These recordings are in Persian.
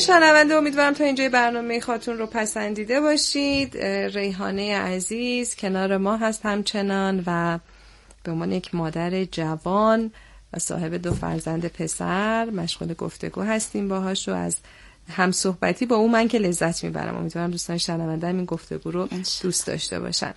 شنونده، امیدوارم تا اینجای برنامه خاتون رو پسندیده باشید. ریحانه عزیز کنار ما هست همچنان و به عنوان یک مادر جوان و صاحب 2 فرزند پسر مشغول گفتگو هستیم باهاش و از هم صحبتی با اون من که لذت میبرم. امیدوارم دوستان شنونده هم این گفتگو رو دوست داشته باشن.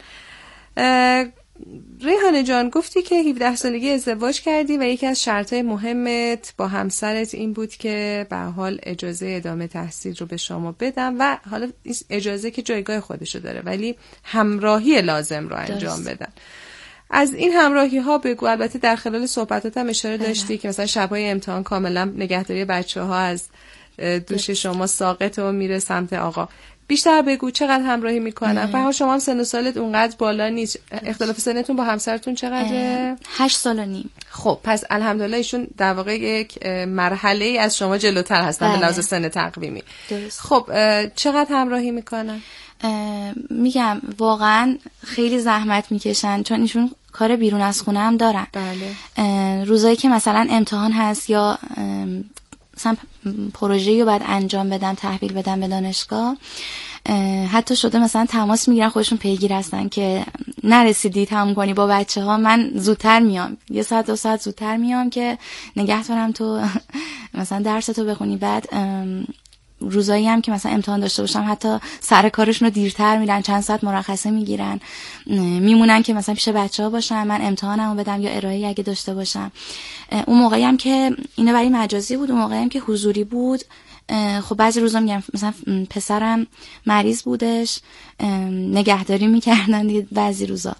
ریحانه جان، گفتی که 17 سالگی ازدواج کردی و یکی از شرطهای مهمت با همسرت این بود که به حال اجازه ادامه تحصیل رو به شما بدم و حالا اجازه که جایگاه خودشو داره ولی همراهی لازم رو انجام بدن. از این همراهی ها بگو. البته در خلال صحبتات هم اشاره داشتی که مثلا شبهای امتحان کاملا نگهداری بچه ها از دوش شما ساقط و میره سمت آقا. بیشتر بگو چقدر همراهی میکنن؟ فهم شما هم سن و سالت اونقدر بالا نیست. اختلاف سنتون با همسرتون چقدره؟ 8 سال و نیم. خب پس الحمدلله ایشون در واقع یک مرحله ای از شما جلوتر هستن به لحاظ سن تقویمی. درست. خب چقدر همراهی میکنن؟ میگم واقعا خیلی زحمت میکشن چون ایشون کار بیرون از خونه هم دارن. بله. روزایی که مثلا امتحان هست یا مثلا پروژه‌ای رو باید انجام بدن، تحویل بدن به دانشگاه، حتی شده مثلا تماس میگیرن، خودشون پیگیر هستن که نرسیدی تموم کنی با بچه‌ها، من زودتر میام، 1 ساعت 2 ساعت زودتر میام که نگه دارم تو مثلا درستو بخونی. بعد روزایی هم که مثلا امتحان داشته باشم حتی سر کارشون رو دیرتر میرن، چند ساعت مرخصه میگیرن، میمونن که مثلا پیش بچه‌ها باشن، من امتحانمو بدم یا ارائه‌ای اگه داشته باشم. اون موقعی هم که اینو برای مجازی بود، اون موقعی هم که حضوری بود، خب بعضی روزا میگم مثلا پسرم مریض بودش، نگهداری میکردن دیگه بعضی روزا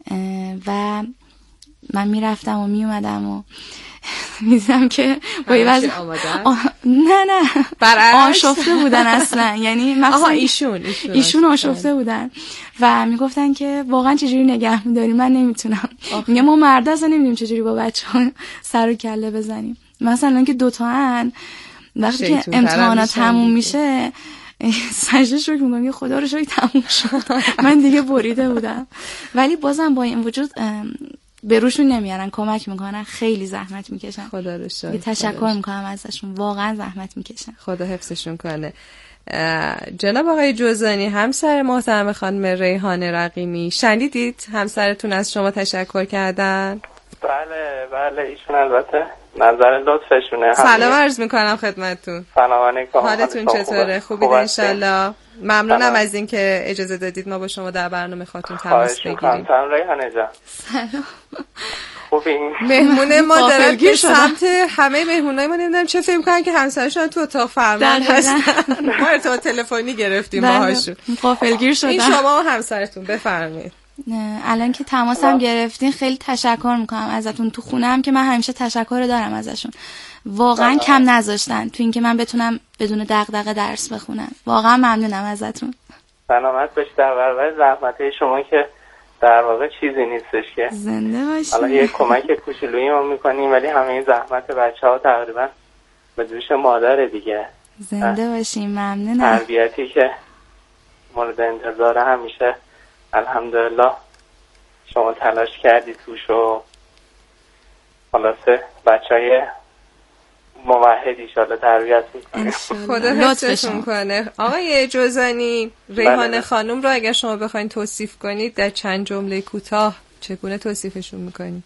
و من میرفتم و میومدم و میدونم که با یه وضع نه آشفته بودن اصلا، یعنی مثلا ایشون آشفته بودن و میگفتن که واقعا چجوری نگه میداری، من نمیتونم. میگم ما مرد اصلا نمیدونیم چجوری با بچه‌ها سر و کله بزنیم. مثلا که 2 تا ان وقتی که امتحانات تموم میشه سجده شکر میگم خدا رو شکر تموم شد، من دیگه بریده بودم. ولی بازم با این وجود به روشون نمیارن، کمک میکنن، خیلی زحمت میکشن. خدا رو شکر. تشکر میکنم ازشون، واقعا زحمت میکشن. خدا حفظشون کنه. جناب آقای جوزانی، همسر محترم خانم ریحانه رقیمی، شنیدید همسرتون از شما تشکر کردن؟ بله ایشون البته نظر لطفشونه. سلام عرض میکنم خدمتتون. سلام علیکم. حالتون چطوره؟ خوبید انشالله؟ ممنونم از این که اجازه دادید ما با شما در برنامه خاتون تماس بگیریم. سلام ریحانه جان. سلام. خوبین؟ مهمونه ما دارن که سمت همه مهمونای ما نمیدونم چه فکر میکنن که همسرشون تو اتاق فرمان هستن. ما ارتباط تلفنی گرفتیم باهاشون. غافلگیر شدن. این شما و همسرتون بفرمایید. الان که تماسم گرفتین خیلی تشکر میکنم ازتون. تو خونم که من همیشه تشکر دارم ازشون، واقعا کم نذاشتن تو این که من بتونم بدون دغدغه درس بخونم. واقعا ممنونم ازتون. سلامت باشید. در برابر زحمت شما که در واقع چیزی نیستش که زنده باشید. حالا یه کمک کوچولویی ما میکنیم ولی همه این زحمت بچه‌ها تقریبا به دوش مادر دیگه. زنده باشین. ممنونم. تربیتی که مورد انتظار همیشه الحمدلله شما تلاش کردی توش و خلاصه بچهای موحد ایشالا تربیت میکنه. خدا حفظشون کنه. آقای جوزانی، ریحانه خانم رو اگر شما بخواین توصیف کنید در چند جمله کوتاه چگونه توصیفشون میکنید؟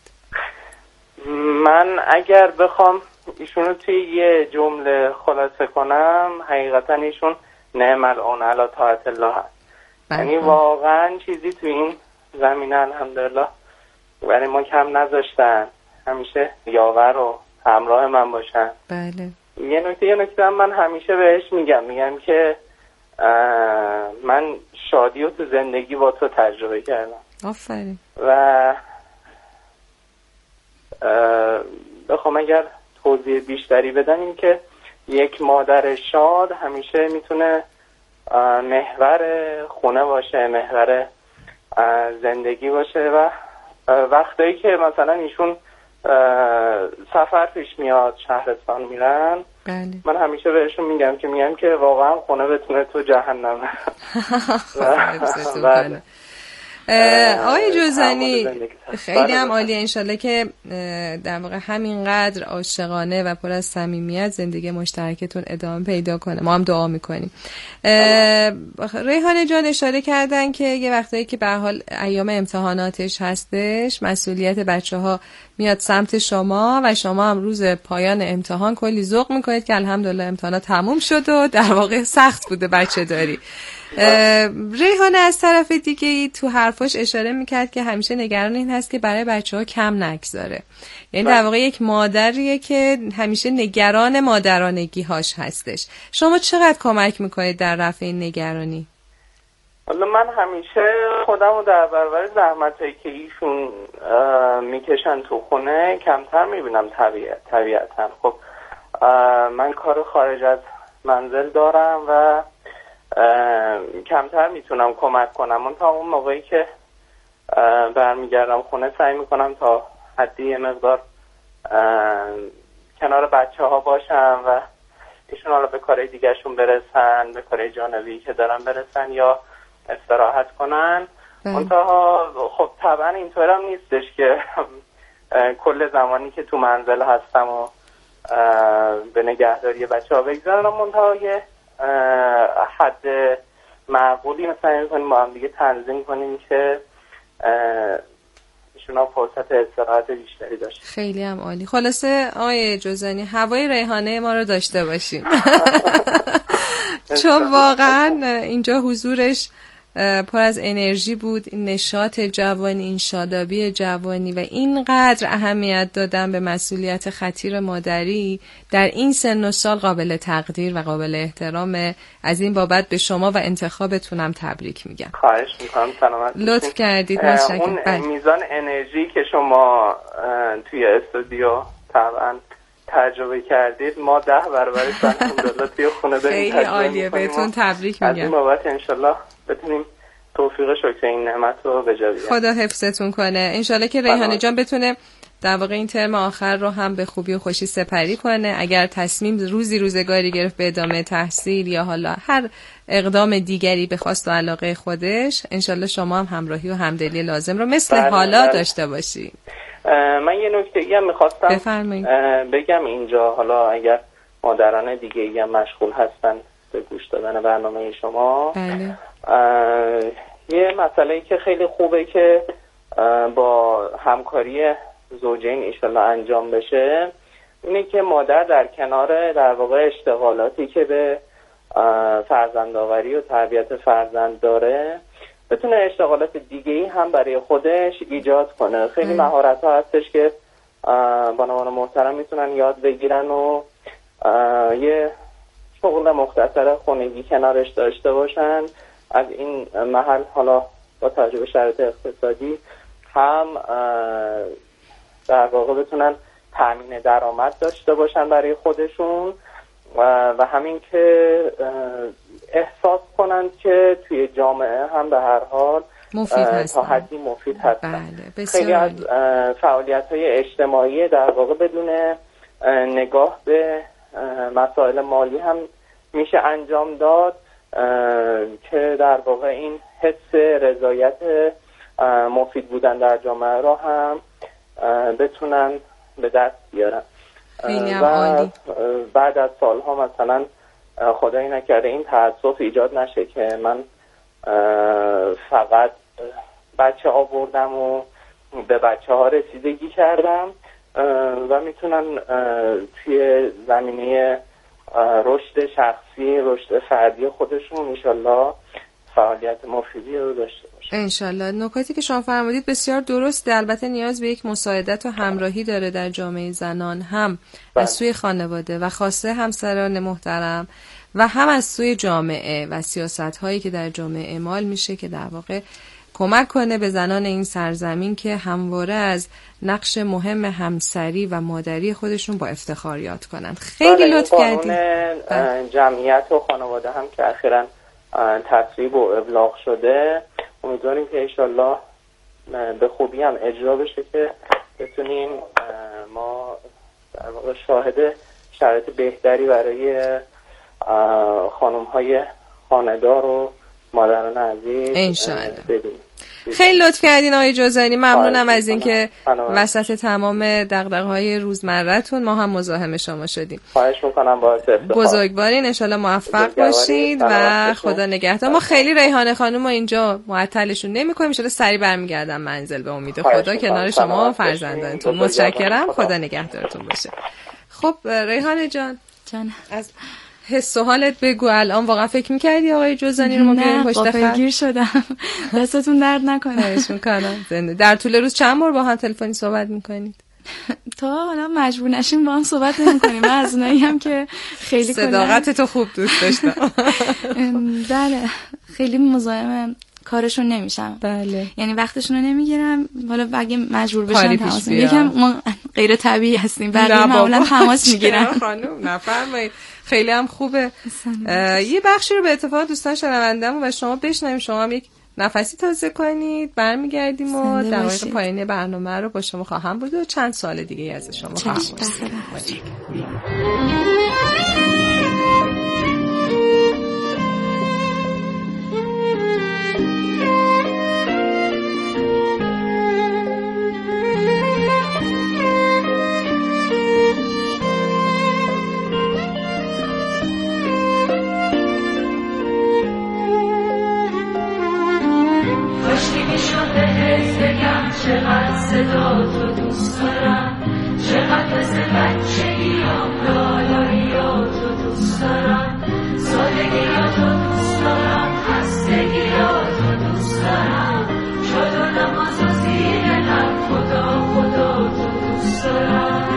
من اگر بخوام ایشونو توی یه جمله خلاصه کنم، حقیقتا ایشون نعم العون علی طاعت الله هست. یعنی واقعا چیزی تو این زمینه الحمدلله برای ما کم نذاشتن، همیشه یاور و همراه من باشن. بله. یه نکته من همیشه بهش میگم که من شادی رو تو زندگی با تو تجربه کردم. آفرین. و بخوام اگر توضیح بیشتری بدم این که یک مادر شاد همیشه میتونه محور خونه باشه، محور زندگی باشه و وقتایی که مثلا ایشون سفر پیش میاد شهرستان میرن، بله. من همیشه بهشون میگم که واقعا خونه بتونه تو جهنم. آقای جوزانی خیلی هم عالیه. انشالله که در واقع همینقدر عاشقانه و پر از صمیمیت زندگی مشترکتون ادامه پیدا کنه. ما هم دعا میکنیم. ریحانه جان اشاره کردن که یه وقتایی که به حال ایام امتحاناتش هستش، مسئولیت بچه‌ها میاد سمت شما و شما هم روز پایان امتحان کلی ذوق میکنید که الحمدلله امتحانات تموم شد و در واقع سخت بوده بچه داری. ریحانه از طرف دیگه ای تو حرفاش اشاره میکرد که همیشه نگران این هست که برای بچه‌ها کم نگذاره. یعنی در واقع یک مادریه که همیشه نگران مادرانگی هاش هستش. شما چقدر کمک میکنید در رفع این نگرانی؟ حالا من همیشه خودمو در برابر زحمتایی که ایشون میکشن تو خونه کمتر میبینم طبیعتا. خب من کار خارج از منزل دارم و کمتر میتونم کمک کنم. من تا اون موقعی که برمیگردم خونه سعی میکنم تا حدی یه مقدار کنار بچه ها باشم و ایشون حالا به کارهای دیگه شون برسن، به کارهای جانبی که دارن برسن یا استراحت کنن. منتها خب طبعا اینطورم نیستش که کل زمانی که تو منزل هستم و به نگهداری بچه ها بگذارم. منتها یه حد معقولی مثلا میکنیم با هم دیگه تنظیم کنیم که ایشون ها فرصت استراحت بیشتری داشت. خیلی هم عالی. خلاصه آقای جوزانی هوای ریحانه ما رو داشته باشیم. چون واقعا اینجا حضورش پر از انرژی بود، این نشاط جوانی، این شادابی جوانی و اینقدر اهمیت دادن به مسئولیت خطیر مادری در این سن و سال قابل تقدیر و قابل احترامه. از این بابت به شما و انتخابتونم تبریک میگم. خواهش میکنم. سلامت لطف کردید. متشکرم. اون میزان انرژی که شما توی استودیو طبعا تجربه کردید ما 10 برابرش الحمدلله توی خونه داریم. خیلی عالیه. بهتون تبریک میگم. از این بابت انشالله بتونیم توفیق شکر این نعمت رو به جا بیاریم. خدا حفظتون کنه. انشالله که ریحانه جان بتونه در واقع این ترم آخر رو هم به خوبی و خوشی سپری کنه. اگر تصمیم روزگاری گرفت به ادامه تحصیل یا حالا هر اقدام دیگری به خواست و علاقه خودش، انشالله شما هم همراهی و همدلی لازم رو مثل حالا داشته باشی. من یه نکته‌ای هم می‌خواستم بگم اینجا، حالا اگر مادران دیگه‌ای هم مشغول هستن به گوش دادن برنامه شما. بله. یه مسئله‌ای که خیلی خوبه که با همکاری زوجین انشالله انجام بشه اینه که مادر در کنار در واقع اشتغالاتی که به فرزندآوری و تربیت فرزند داره بتونه اشتغالات دیگه‌ای هم برای خودش ایجاد کنه. خیلی مهارت‌ها هستش که بانوان محترم میتونن یاد بگیرن و یه شغل مختصر خانگی کنارش داشته باشن. از این محل حالا با توجه به شرایط اقتصادی هم در واقع بتونن تامین درآمد داشته باشن برای خودشون و همین که احساس کنند که توی جامعه هم به هر حال تا حدی مفید هستن. بله. خیلی از فعالیت‌های اجتماعی در واقع بدون نگاه به مسائل مالی هم میشه انجام داد که در واقع این حس رضایت مفید بودن در جامعه را هم بتونن به دست بیارن. و بعد از سالها مثلا خدایی نکرده این تأسف ایجاد نشه که من فقط بچه ها بردم و به بچه ها رسیدگی کردم و میتونن توی زمینه رشد شخصی، رشد فردی خودشون انشالله فعالیت مفیدی رو داشته باشن. انشالله. نکاتی که شما فرمودید بسیار درسته. البته نیاز به یک مساعدت و همراهی داره در جامعه زنان، هم از سوی خانواده و خاصه همسران محترم و هم از سوی جامعه و سیاست هایی که در جامعه اعمال میشه که در واقع کمک کنه به زنان این سرزمین که همواره از نقش مهم همسری و مادری خودشون با افتخار یاد کنن. خیلی لطف کردید. جمعیت و خانواده هم که اخیراً تصویب و ابلاغ شده، امیدواریم که انشالله به خوبی هم اجرا بشه که بتونیم ما در واقع شاهد شرایط بهتری برای خانم‌های خانه‌دار و مادران عزیز انشالله ببینیم. خیلی لطف کردین آقای جوزانی. ممنونم از اینکه وسط تمام دغدغه‌های روزمره‌تون ما هم مزاحم شما شدیم. خواهش می‌کنم، باعث افتخار. بزرگوارین، ان شاءالله موفق باشید و خدا نگهدار. ما خیلی ریحانه خانم ما اینجا معطلشون نمی‌کنیم، ان شاءالله سریع برمیگردم منزل به امید خدا کنار شما و فرزندانتون. متشکرم، خدا نگهدارتون باشه. خب ریحانه جان از حس و حالت بگو. الان واقعا فکر می‌کردی آقای جوزانی رو ما بیاریم پشت خط؟ گیر شدم. دستتون درد نکنه. خواهش می‌کنم. در طول روز چند بار با هم تلفنی صحبت می‌کنید؟ تا حالا مجبور نشیم با هم صحبت نمی‌کنیم. من از اونایی هم که خیلی صداقت تو خوب دوست داشتم. بله، خیلی مزاحم کارشون نمیشم. بله. یعنی وقتشون رو نمیگیرم. حالا اگه مجبور بشم تماس میگیرم. یکم ما غیر طبیعی هستیم. بقیه معمولا تماس میگیرن. خانم نفرمایید. خیلی هم خوبه. یه بخشی رو به اتفاق دوستان شنونده‌مون و شما بشنویم. شما هم یک نفسی تازه کنید، برمیگردیم و دقایق پایانی برنامه رو با شما خواهم بود و چند سال دیگه از شما خواهم بود. چقدر صدا تو دوست دارم، چقدر از بچگیام لالاییاتو دوست دارم، سادگیاتو دوست دارم، خستگیاتو دوست دارم، شاد و نماز و زیر لب خدا خدا تو دوست دارم.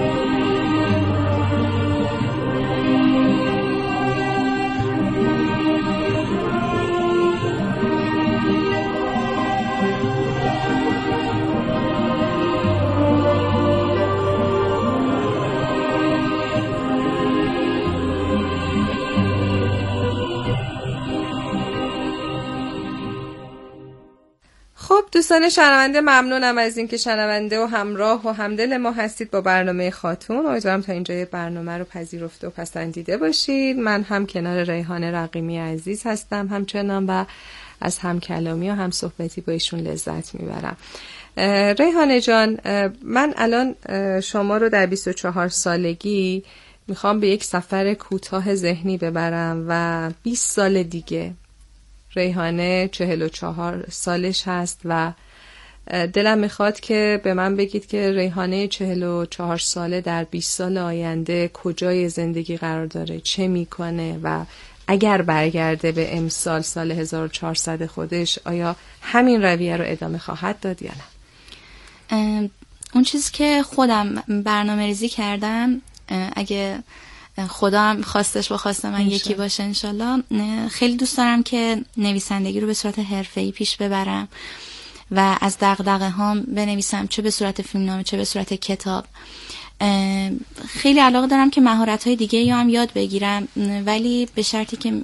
خب دوستان شنونده، ممنونم از اینکه شنونده و همراه و همدل ما هستید با برنامه خاتون. امیدوارم تا اینجای برنامه رو پذیرفته و پسندیده باشید. من هم کنار ریحانه رقیمی عزیز هستم همچنان و از هم کلامی و هم صحبتی با ایشون لذت میبرم. ریحانه جان، من الان شما رو در 24 سالگی میخوام به یک سفر کوتاه ذهنی ببرم و 20 سال دیگه ریحانه 44 سالش هست و دلم میخواد که به من بگید که ریحانه 44 ساله در 20 سال آینده کجای زندگی قرار داره، چه میکنه و اگر برگرده به امسال سال 1400 خودش آیا همین رویه رو ادامه خواهد داد یا نه؟ اون چیزی که خودم برنامه ریزی کردم، اگه خدا هم خواستش با خواست من یکی باشه انشالله، خیلی دوست دارم که نویسندگی رو به صورت حرفه‌ای پیش ببرم و از دغدغه هام بنویسم، چه به صورت فیلمنامه چه به صورت کتاب. خیلی علاقه دارم که مهارت‌های دیگه یا هم یاد بگیرم، ولی به شرطی که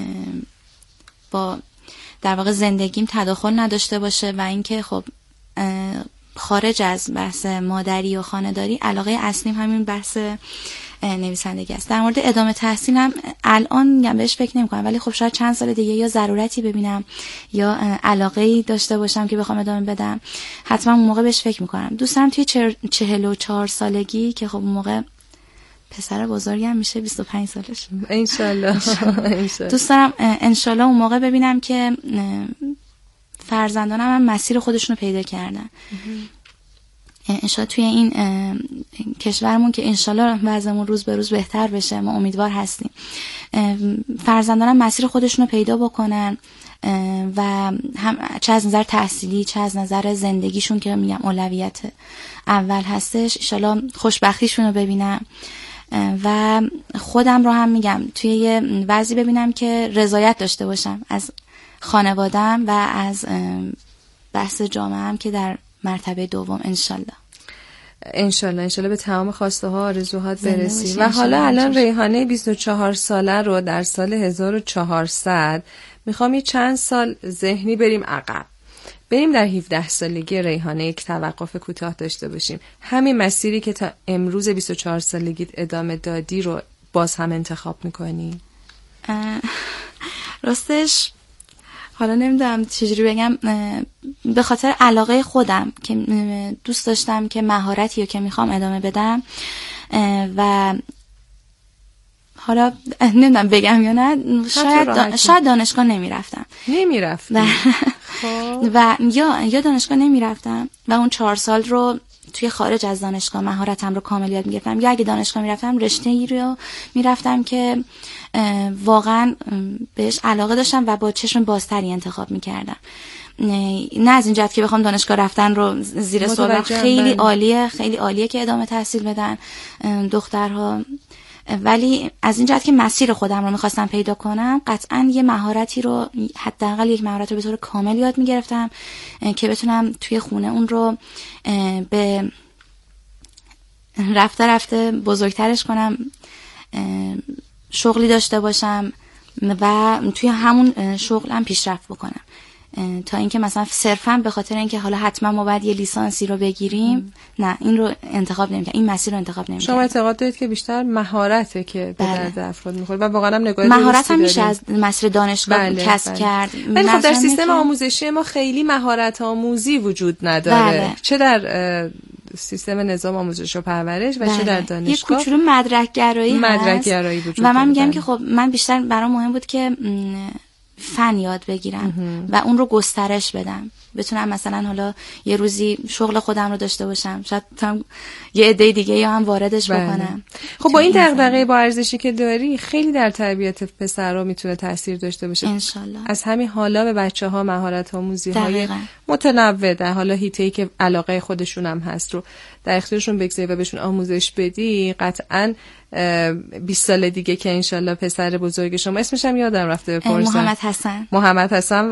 با در واقع زندگیم تداخل نداشته باشه و اینکه خب خارج از بحث مادری و خانه‌داری علاقه اصلیم همین بحث نویسندگی است. در مورد ادامه تحصیلم الان میگم بهش فکر نمی‌کنم، ولی خب شاید چند سال دیگه یا ضرورتی ببینم یا علاقه‌ای داشته باشم که بخوام ادامه بدم، حتما اون موقع بهش فکر می‌کنم. دوست دارم توی 44 سالگی که خب اون موقع پسر بزرگم میشه 25 سالش انشالله دوست دارم انشالله اون موقع ببینم که فرزندانم هم مسیر خودشونو پیدا کردن. انشالله توی این کشورمون که انشالله وضعمون روز به روز بهتر بشه، ما امیدوار هستیم، فرزندانم مسیر خودشونو پیدا بکنن و هم چه از نظر تحصیلی چه از نظر زندگیشون که میگم اولویت اول هستش، انشالله خوشبختیشونو ببینم و خودم رو هم میگم توی یه وضعی ببینم که رضایت داشته باشم از خانواده‌ام و از بحث جامعه‌ام که در مرتبه دوم انشالله به تمام خواسته ها آرزوهات برسی. و حالا الان ریحانه 24 ساله رو در سال 1400 میخوام یه چند سال ذهنی بریم عقب، بریم در 17 سالگی ریحانه یک توقف کوتاه داشته باشیم. همین مسیری که تا امروز 24 سالگیت ادامه دادی رو باز هم انتخاب میکنی؟ راستش حالا نمیدونم چجوری بگم، به خاطر علاقه خودم که دوست داشتم که مهارتی رو که میخوام ادامه بدم و حالا نمیدونم بگم یا نه، شاید دانشگاه نمیرفتم و یا دانشگاه نمیرفتم و اون 4 سال رو توی خارج از دانشگاه مهارتم رو کامل یاد میگرفتم، یا اگه دانشگاه میرفتم رشته‌ای رو میرفتم که واقعا بهش علاقه داشتم و با چشم بازتری انتخاب میکردم. نه از این جهت که بخوام دانشگاه رفتن رو زیر سوال، خیلی عالیه که ادامه تحصیل بدن دخترها، ولی از این جهت که مسیر خودم رو میخواستم پیدا کنم، قطعا یه مهارتی رو، حداقل یک مهارت رو به طور کامل یاد میگرفتم که بتونم توی خونه اون رو به رفته بزرگترش کنم، شغلی داشته باشم و توی همون شغلم پیشرفت بکنم، تا اینکه مثلا صرفا به خاطر اینکه حالا حتما ما باید یه لیسانسی رو بگیریم نه، این رو انتخاب نمی‌کنم، این مسیر رو انتخاب نمی‌کنم. شما اعتقاد دارید که بیشتر مهارته که به درد افراد می‌خوره و واقعا هم نگاه مهارت هم میشه از مسیر دانشگاه کسب کرد. ولی خب در سیستم آموزشی ما خیلی مهارت آموزی وجود نداره، چه در سیستم نظام آموزش و پرورش و چه در دانشگاه. یه کوچولو مدرک گرایی وجود و من میگم که خب من بیشتر برام مهم بود که فن یاد بگیرم و اون رو گسترش بدم، بتونم مثلا حالا یه روزی شغل خودم رو داشته باشم، شاید یه عده دیگه یا هم واردش بکنم. خب با این دغدغه با ارزشی که داری خیلی در تربیت پسرها میتونه تاثیر داشته باشه انشالله. از همین حالا به بچه‌ها مهارت آموزی های متنوع در حالا حیطه‌ای که علاقه خودشون هم هست رو در اختیارشون بگذاری و بهشون آموزش بدی، قطعاً 20 سال دیگه که انشالله پسر بزرگ شما، اسمش هم یادم رفته بپرسم، محمد حسن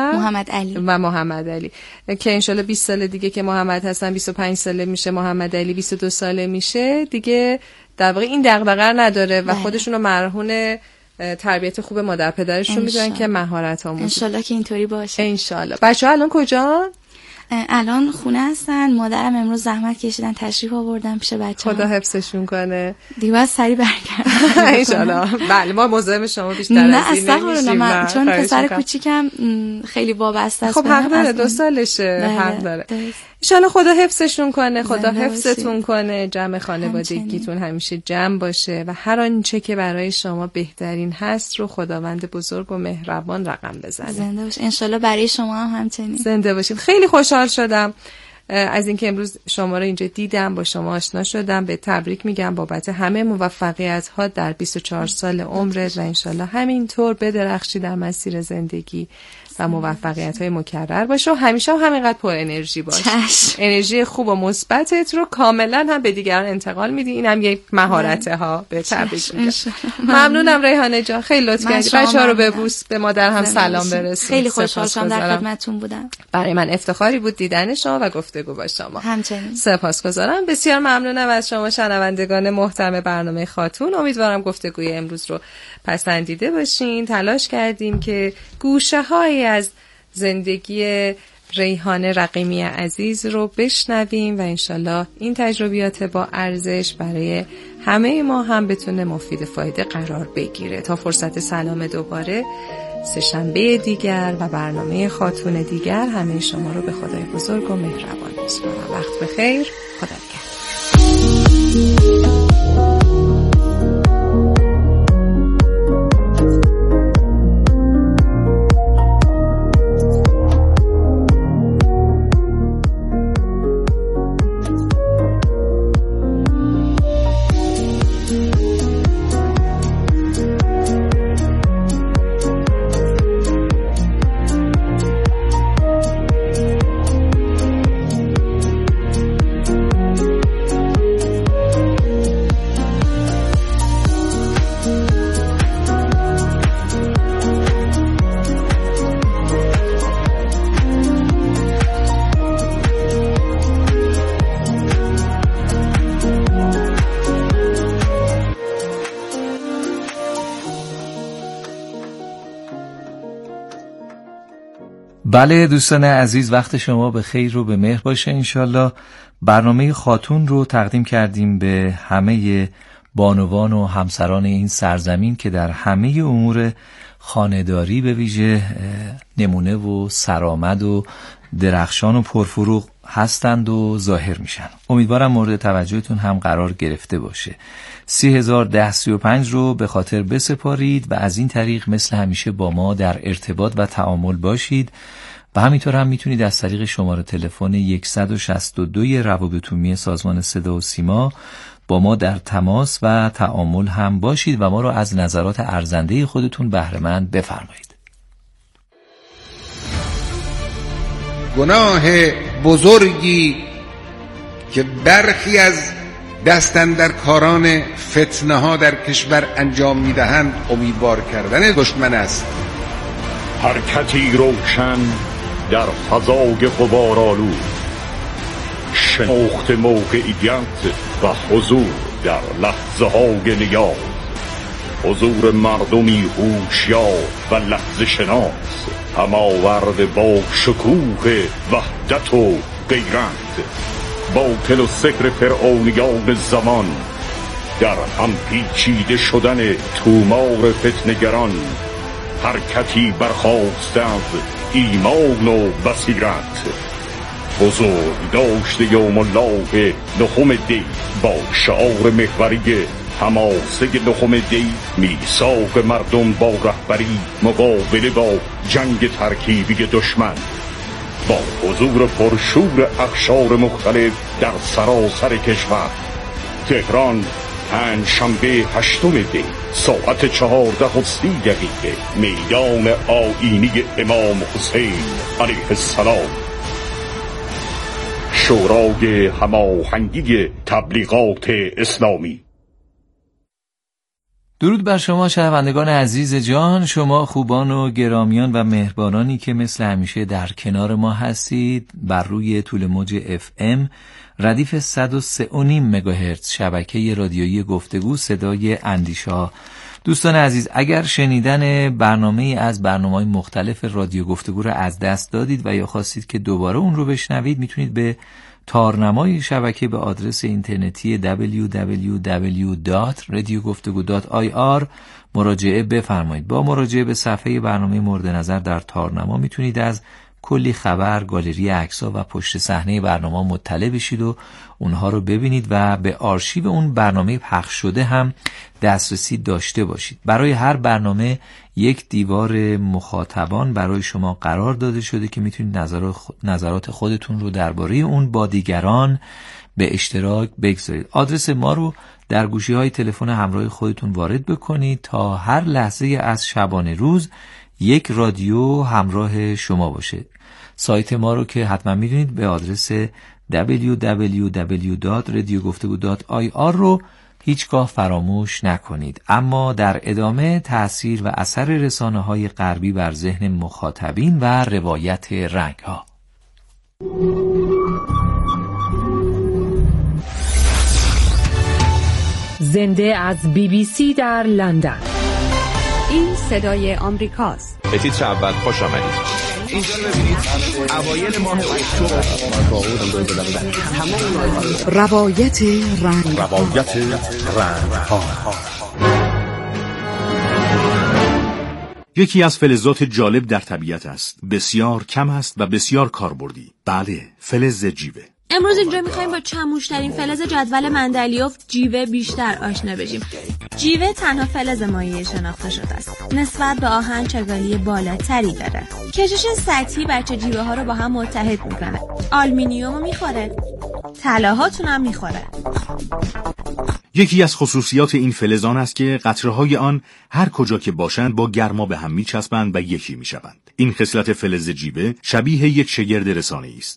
و محمد علی که انشالله 20 سال دیگه که محمد حسن 25 ساله میشه، محمد علی 22 ساله میشه، دیگه در واقع این دغدغه نداره و خودشون رو مرهون تربیت خوب مادر پدرشون میدونن که مهارت آموزی. انشالله که اینطوری باشه. انشالله. بچه‌ها الان کجا؟ الان خونه هستن. مادرم امروز زحمت کشیدن تشریف آوردن پیش بچه‌ها. خدا حفظشون کنه. دیگه سری برگردم ان شاءالله. بله ما مزاحم شما بیشتر از این نمیشیم چون پسر کوچیکم خیلی وابسته است. خب حق داره، 2 سالشه، حق داره. ان شاءالله خدا حفظشون کنه، خدا حفظتون کنه، جمع خانوادگیتون همیشه جمع باشه و هر آنچه که برای شما بهترین هست رو خداوند بزرگ و مهربان رقم بزنه. زنده باش. ان شاءالله برای شما هم همچنین. زنده باشید. خیلی خوشحال شدم از اینکه امروز شما رو اینجا دیدم، با شما آشنا شدم. به تبریک میگم بابت همه موفقیت ها در 24 سال عمرت و انشالله همینطور بدرخشی در مسیر زندگی و موفقیت های مکرر باشه و همیشه همینقدر پر انرژی باشه. انرژی خوب و مثبتت رو کاملا هم به دیگران انتقال میدی. این هم یک مهارته ها. به تبریک میگم. ممنونم ریحانه جان، خیلی لطف کردی. بچه‌ها رو ببوس، به مادر هم سلام برسون. خیلی خوشحال شدم در خدمتتون بودم. برای من افتخاری بود دیدن شما و گفتگو با شما. همچنین. سپاسگزارم. بسیار ممنونم از شما شنوندگان محترم برنامه خاتون. امیدوارم گفتگوی امروز رو پسندیده باشین. تلاش کردیم که گوشه‌های از زندگی ریحانه رقیمی عزیز رو بشنویم و انشالله این تجربیات با ارزش برای همه ما هم بتونه مفید فایده قرار بگیره. تا فرصت سلام دوباره، سه‌شنبه دیگر و برنامه خاتون دیگر، همه شما رو به خدای بزرگ و مهربان میسپارم. وقت بخیر. خدا نگهدار. بله دوستان عزیز، وقت شما به خیر و به مهر باشه. انشالله برنامه خاتون رو تقدیم کردیم به همه بانوان و همسران این سرزمین که در همه امور خانه‌داری به ویژه نمونه و سرآمد و درخشان و پرفروغ هستند و ظاهر میشن. امیدوارم مورد توجهتون هم قرار گرفته باشه. 301035 رو به خاطر بسپارید و از این طریق مثل همیشه با ما در ارتباط و تعامل باشید و همینطور هم میتونید از طریق شماره تلفن 162 روابط عمومی سازمان صدا و سیما با ما در تماس و تعامل هم باشید و ما رو از نظرات ارزنده خودتون بهره‌مند بفرمایید. گناه بزرگی که برخی از دستاندرکاران فتنه ها در کشور انجام میدهند امیدوار کردن دشمن است. حرکتی روشن در فضای غبارآلود، شناخت موقعیت و حضور در لحظه های نیاز، حضور مردمی هوشیار و لحظه شناس، هماورد با شکوه وحدت و غیرت، باطل و سحر فرعونیان زمان، در هم پیچیده شدن تومار فتنگران، حرکتی برخاسته از ایمان و بصیرت، بزرگ داشته یوم الله نهم دی با شعار محوری حماسه نهم دی، میثاق مردم با رهبری مقابله با جنگ ترکیبی دشمن، با حضور پرشور اقشار مختلف در سراسر کشور. تهران، پنجشنبه 8 دی ساعت 14:30 میدان آیینی امام حسین علیه السلام. شورای هماهنگی تبلیغات اسلامی. درود بر شما شنوندگان عزیز جان، شما خوبان و گرامیان و مهربانانی که مثل همیشه در کنار ما هستید بر روی طول موج FM ردیف 103.5 مگاهرتز شبکه رادیویی گفتگو صدای اندیشه. دوستان عزیز، اگر شنیدن برنامه از برنامه‌های مختلف رادیو گفتگو رو از دست دادید و یا خواستید که دوباره اون رو بشنوید، میتونید به تارنمای شبکه به آدرس اینترنتی www.radiogoftegu.ir مراجعه بفرمایید. با مراجعه به صفحه برنامه مورد نظر در تارنما میتونید از کلی خبر، گالری عکس‌ها و پشت صحنه برنامه مطلع بشید و اونها رو ببینید و به آرشیو اون برنامه پخش شده هم دسترسی داشته باشید. برای هر برنامه یک دیوار مخاطبان برای شما قرار داده شده که میتونید نظرات خودتون رو درباره اون با دیگران به اشتراک بگذارید. آدرس ما رو در گوشی‌های تلفن همراه خودتون وارد بکنید تا هر لحظه از شبانه روز یک رادیو همراه شما باشه. سایت ما رو که حتما میدونید به آدرس www.radiogoftegu.ir رو هیچگاه فراموش نکنید. اما در ادامه تأثیر و اثر رسانه‌های غربی بر ذهن مخاطبین و روایت رنگ‌ها. زنده از BBC در لندن. این صدای آمریکاست. به تیتر اول خوش آمدید. اینجا رو ببینید اوایل ماه اکتبر روایت رنگ ها. یکی از فلزات جالب در طبیعت است. بسیار کم است و بسیار کاربردی. بله، فلز جیوه. امروز اینجا میخوایم با چموشترین فلز جدول مندلیوف جیوه بیشتر آشنا بشیم. جیوه تنها فلز مایع شناخته شده است. نسبت به آهن چگالی بالاتری داره. کشش سطحی بچه جیوه ها رو با هم متحد میکنه. آلومینیوم رو میخوره. طلاهاتون هم میخوره. یکی از خصوصیات این فلزان است که قطره‌های آن هر کجا که باشند با گرما به هم میچسبند و یکی میشوند. این خصلت فلز جیوه شبیه یک شگرد رسانه‌ای است.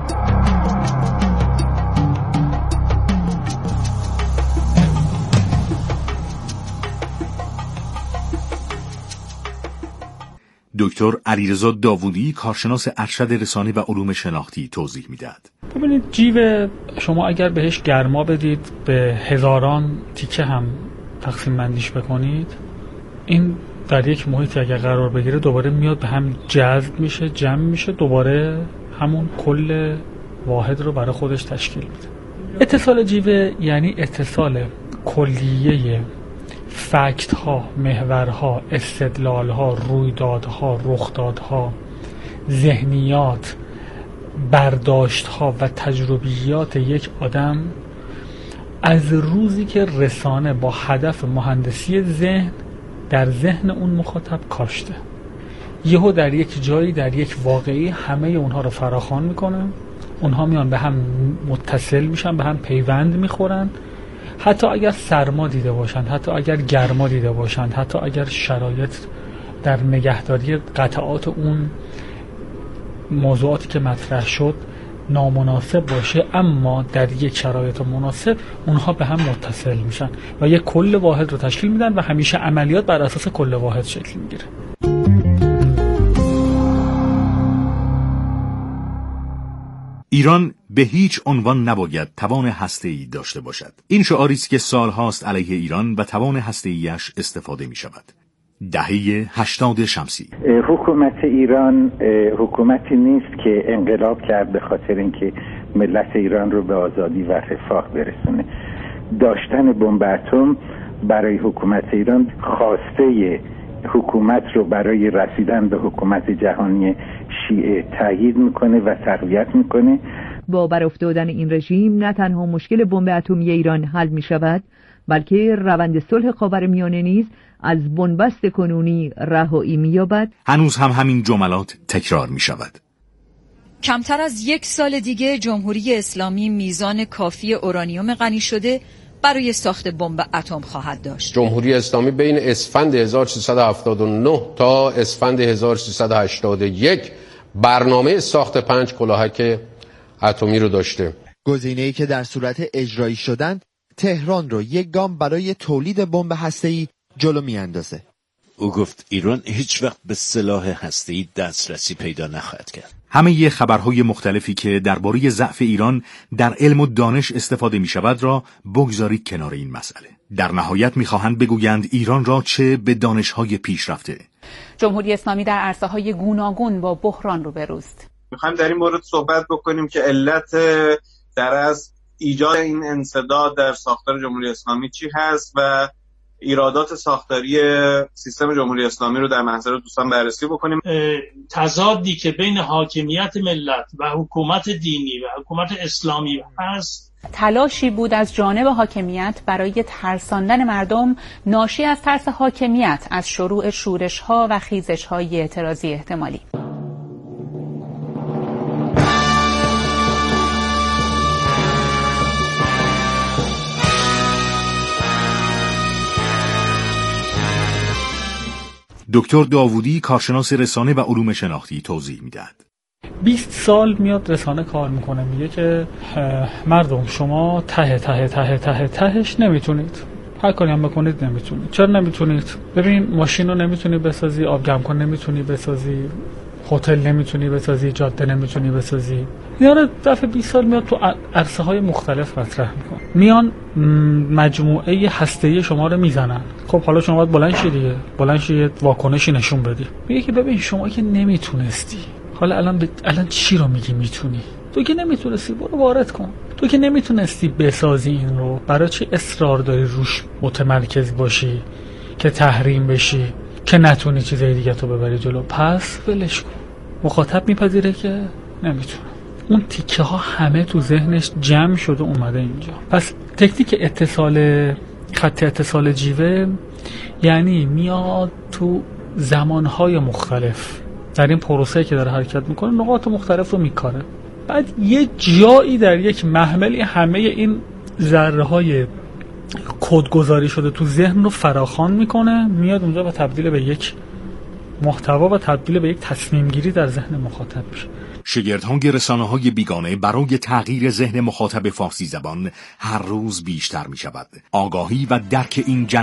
دکتر علیرضا داوودی، کارشناس ارشد رسانه و علوم شناختی، توضیح میدهد. ببینید، جیوه شما اگر بهش گرما بدید به هزاران تیکه هم تقسیم بندیش بکنید، این در یک محیطی اگر قرار بگیره دوباره میاد به هم جذب میشه، جمع میشه، دوباره همون کل واحد رو برای خودش تشکیل میده. اتصال جیوه یعنی اتصال کلیه فکت ها، محورها، استدلال ها، رویدادها، رخدادها، ذهنیات برداشت ها و تجربیات یک آدم از روزی که رسانه با هدف مهندسی ذهن در ذهن اون مخاطب کاشته، یهو در یک جایی، در یک واقعی همه اونها رو فراخوان میکنه، اونها میان به هم متصل میشن، به هم پیوند میخورن، حتی اگر سرما دیده باشند، حتی اگر گرما دیده باشند، حتی اگر شرایط در نگهداری قطعات اون موضوعاتی که مطرح شد نامناسب باشه، اما در یک شرایط مناسب اونها به هم متصل میشن و یک کل واحد رو تشکیل میدن و همیشه عملیات بر اساس کل واحد شکل میگیره. ایران به هیچ عنوان نباید توان هسته‌ای داشته باشد. این شعاری است که سالهاست علیه ایران و توان هسته‌ایش استفاده می شود. دهه 80 شمسی. حکومت ایران حکومتی نیست که انقلاب کرد به خاطر اینکه ملت ایران رو به آزادی و رفاه برسونه. داشتن بمب اتم برای حکومت ایران خواسته حکومت رو برای رسیدن به حکومت جهانی شیعه تأیید میکنه و تقویت میکنه. با برافتادن این رژیم نه تنها مشکل بمب اتمی ایران حل میشود، بلکه روند صلح خاورمیانه نیز از بنبست کنونی رهایی می‌یابد. هنوز هم همین جملات تکرار میشود. کمتر از یک سال دیگه جمهوری اسلامی میزان کافی اورانیوم غنی شده برای ساخت بمب اتم خواهد داشت. جمهوری اسلامی بین اسفند 1379 تا اسفند 1381 برنامه ساخت 5 کلاهک اتمی رو داشته. گزینه‌ای که در صورت اجرایی شدن تهران رو یک گام برای تولید بمب هسته‌ای جلو میاندازه. او گفت ایران هیچ وقت به سلاح هسته‌ای دسترسی پیدا نخواهد کرد. همه خبرهای مختلفی که درباره ضعف ایران در علم و دانش استفاده می شود را بگذارید کنار این مسئله. در نهایت می‌خواهند بگویند ایران را چه به دانش‌های پیشرفته. جمهوری اسلامی در عرصه‌های گوناگون با بحران روبروست. می‌خوایم در این مورد صحبت بکنیم که علت در از ایجاد این انسداد در ساختار جمهوری اسلامی چی هست و ایرادات ساختاری سیستم جمهوری اسلامی رو در محضر دوستان بررسی بکنیم. تضادی که بین حاکمیت ملت و حکومت دینی و حکومت اسلامی هست، تلاشی بود از جانب حاکمیت برای ترساندن مردم ناشی از ترس حاکمیت از شروع شورش‌ها و خیزش‌های اعتراضی احتمالی. دکتر داوودی کارشناس رسانه و علوم شناختی توضیح میدهد. 20 سال میاد رسانه کار میکنه، میگه که مردم شما تهش نمیتونید، هر کاری هم بکنید نمیتونید. چرا نمیتونید؟ ببین ماشین رو نمیتونی بسازی، آب جمع کن نمیتونی بسازی، هتل نمیتونی بسازی، جاده نمیتونی بسازی. یعنی دفعه 20 سال میاد تو عرصه های مختلف مطرح میکنه، میان مجموعه هسته‌ای شما رو میزنن. خب حالا شما باید بلند شی واکنشی نشون بدی. میگه که ببین شما که نمیتونستی، حالا الان چی رو میگی میتونی؟ تو که نمیتونستی برو وارد کن. تو که نمیتونستی بسازی این رو، برای چی اصرار داری روش متمرکز باشی که تحریم بشی که نتونی چیزای دیگه تو ببری جلو؟ پس ولش کن. مخاطب میپذیره که نمیتونه. اون تیکه ها همه تو ذهنش جمع شده اومده اینجا. پس تکنیک خط اتصال جیوه یعنی میاد تو زمانهای مختلف در این پروسه که داره حرکت میکنه نقاط مختلف رو میکاره، بعد یه جایی در یک محملی همه این ذره های کدگذاری شده تو ذهن رو فراخوان میکنه، میاد اونجا و تبدیل به یک محتوا و تبدیل به یک تصمیم گیری در ذهن مخاطب میشه. شگردهای رسانه‌های بیگانه برای تغییر ذهن مخاطب فارسی زبان هر روز بیشتر میشود. آگاهی و درک این